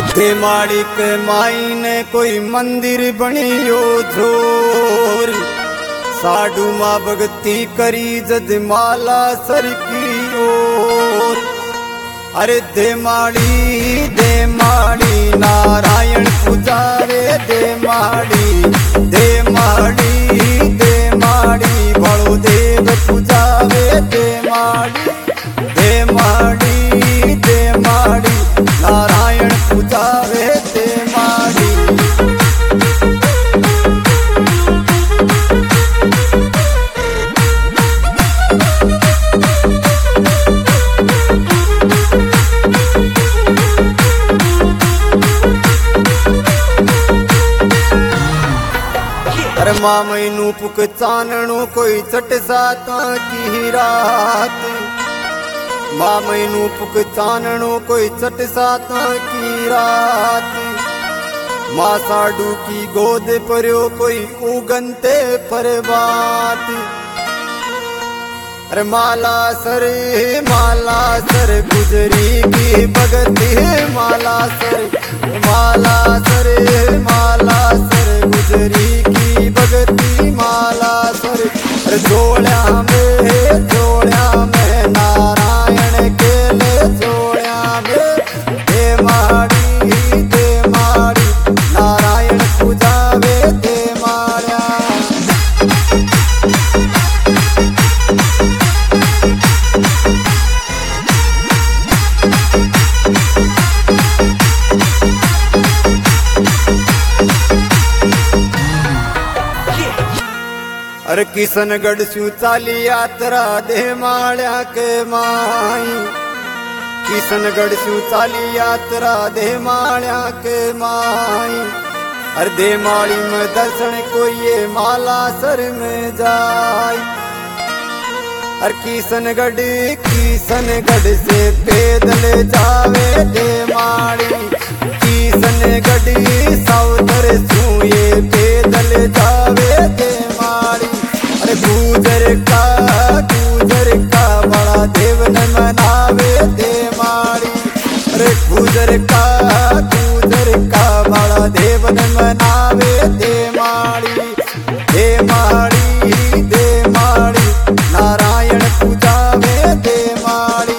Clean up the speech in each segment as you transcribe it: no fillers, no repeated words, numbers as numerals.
देमाड़ी के माई ने कोई मंदिर बनियो जोर साडू माँ भगती करी जद माला सर की ओर। अरे देमाड़ी नारायण पुजारे देमाड़ी बड़ो देव पुजावे देमाड़ी नारायण पुजावे देमाड़ी। अरे माँ मैनू पुक चानणो कोई चट साता की रात, माँ मैनू पुक चानणो कोई चट साता की रात। माँ साडू की गोद पर्यो कोई उगनते पर बात। अरे माला सर गुजरी की भगती माला सर गुजरी की भगती माला सर। अरे जोड़िया में नारायण के ले जोड़िया में देमाड़ी नारायण पुजावे देमाड़िया। अरे किशनगढ़ स्यू चाली यात्रा देमाड़िया के माई, किशनगढ़ स्यू चाली यात्रा देमाड़िया के माई। अरे देमाड़ी में दर्शन को ये माला सर में जाय। अरे किशनगढ़ से पैदल जावे देमाड़ी, किशनगढ़ साउदर स्यू ये पैदल जावे देमाड़ी। अरे गुजर का बड़ा देव न मनावे देमाड़ी। अरे गुजर का बड़ा देव न मनावे देमाड़ी नारायण पुजावे देमाड़ी।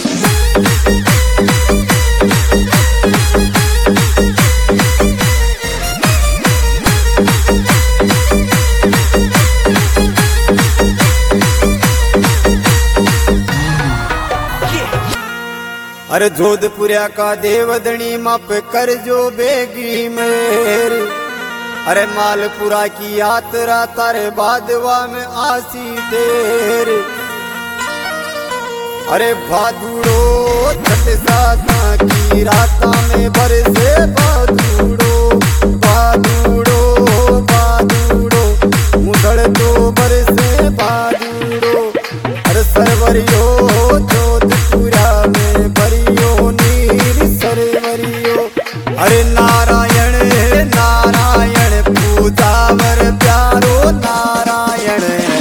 अरे जोधपुरिया का देवदनी माप कर जो बेगी मेरे। अरे मालपुरा की यात्रा तारे बादवा में आसी देर। अरे भादुड़ो छठ साता की राता में बरसे भादुड़ो मुसड़ तो बरसे भादुड़ो। अरे सरवरियो जोधपुरा में बरियो नीर सरवरियो। अरे नारायण पूजावर प्यारो नारायण।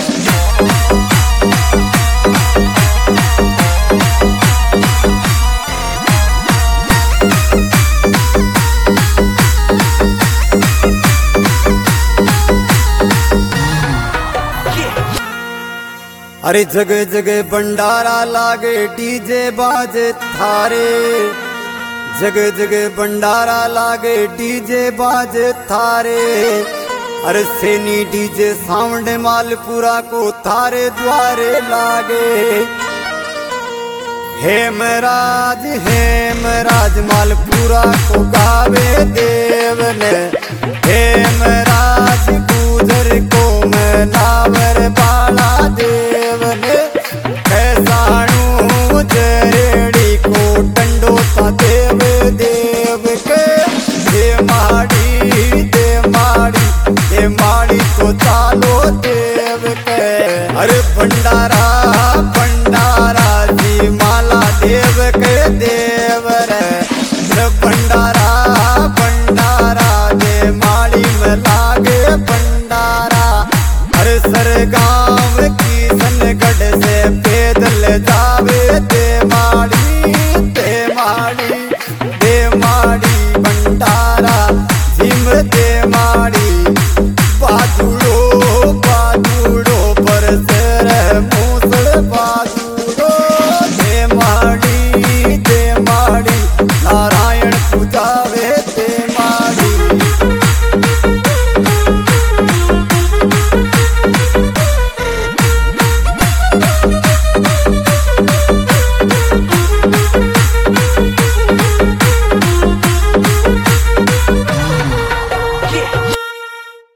अरे जगह जगह भंडारा लागे डीजे बाजे थारे, जगह जगह भंडारा लागे डीजे बाजे थारे। अरे सेनी डीजे साउंड मालपुरा को थारे द्वारे लागे। हेमराज मालपुरा को गावे देव ने, हेमराज गुजर को मनावर बाला देव ने। कैसाणु जरेड़ी को डंडो ता देव के। देमाड़ी तो चालो देव के। अरे भंडारा जी माला देव के देवर। भंडारा देमाड़ी में बाद